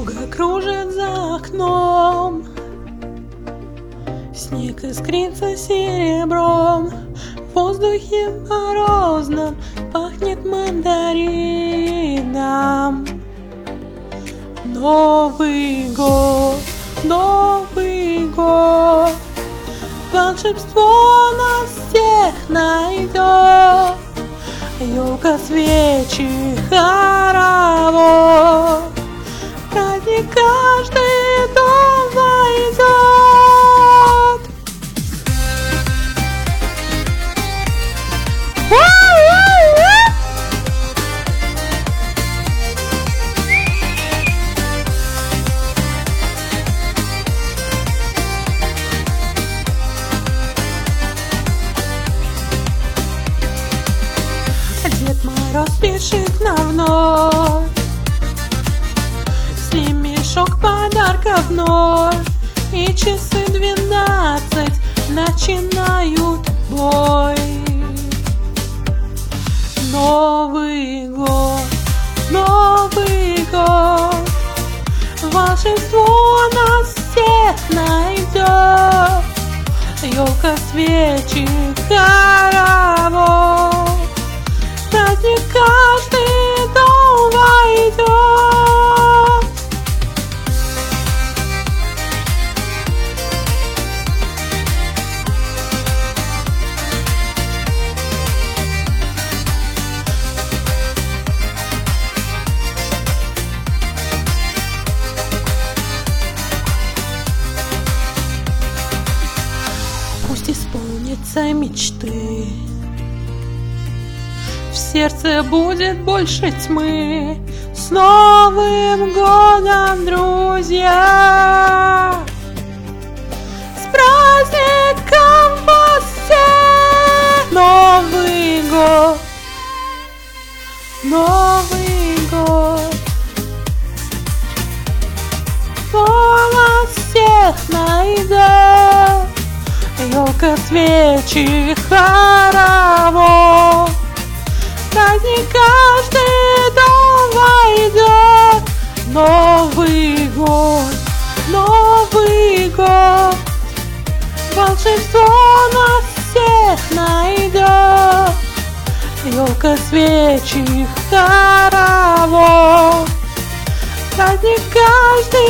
Вьюга кружит за окном, снег искрится серебром, в воздухе морозном пахнет мандарином. Новый год, волшебство нас всех найдет. Ёлка, свечи, хоровод, праздник каждый дом войдет. Дед Мороз спешит на вновь, с ним мешок подарков вновь, и часы 12 начинают бой. Новый год, волшебство нас всех найдет. Ёлка, свечи, хоровод, праздник каждый дом войдет. Пусть исполнятся мечты, в сердце будет больше тьмы. С Новым годом, друзья! С праздником вас всех! Новый год! Вас всех найдет. Ёлка, свечи, хоровод, праздник каждый дом войдет. Новый год, волшебство нас всех найдет. Ёлка, свечи, хоровод, праздник каждый